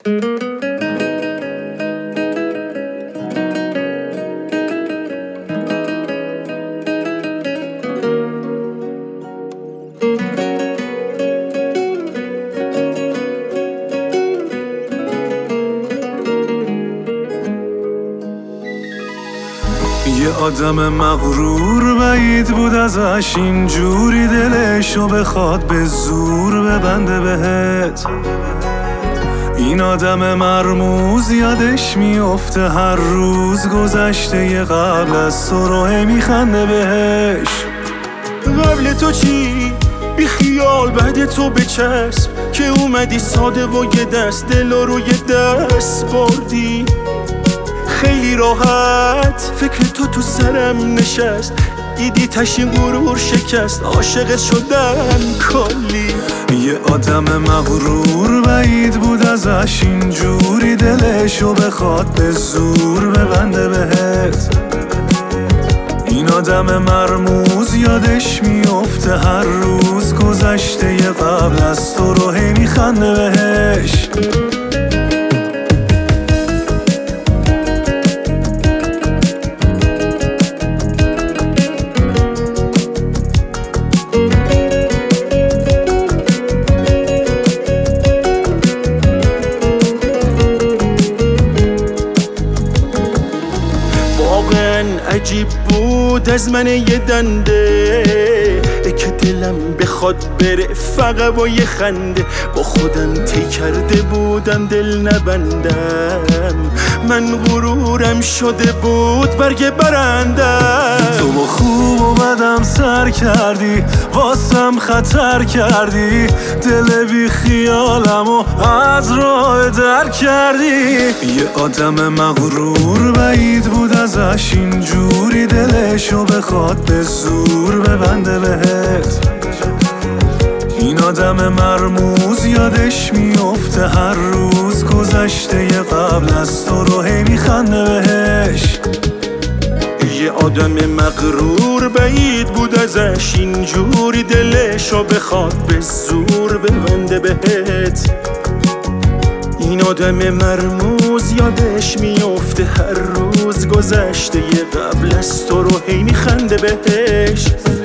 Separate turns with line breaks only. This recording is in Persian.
یه آدم مغرور بعید بود ازش اینجوری دلشو بخواد به زور ببنده بهت. این آدم مرموز یادش میفته هر روز گذشته یه قبل از تو رو میخنده بهش.
قبل تو چی؟ بی خیال بعد تو بچسب که اومدی ساده و یه دست دل رو یه دست بردی. خیلی راحت فکر تو سرم نشست، دیدی تشین غرور شکست، عاشقت شدن کلی.
یه آدم مغرور بعید بود ازش اینجوری دلشو بخواد به زور ببنده بهت. این آدم مرموز یادش میفته هر روز گذشته یه قبل از تو رو میخنده بهش.
عجیب بود از من یه دنده که دلم بخواد بره فقط با یه خنده. با خودم تی کرده بودم دل نبندم، من غرورم شده بود برگ برندم.
تو با خوب و بدم سر کردی، واسم خطر کردی، دل بی خیالم و از راه در کردی. یه آدم مغرور بعید بود ازش اینجوری دلشو بخواد به زور ببنده بهت. این آدم مرموز یادش میفته هر روز گذشته یه قبل از تو رو میخنده بهش.
یه آدم مغرور بعید بود ازش اینجوری دلشو بخواد به زور ببنده بهت. این آدم مرموز یادش میفته هر روز گذشته یه قبل از تو رو میخنده بهش.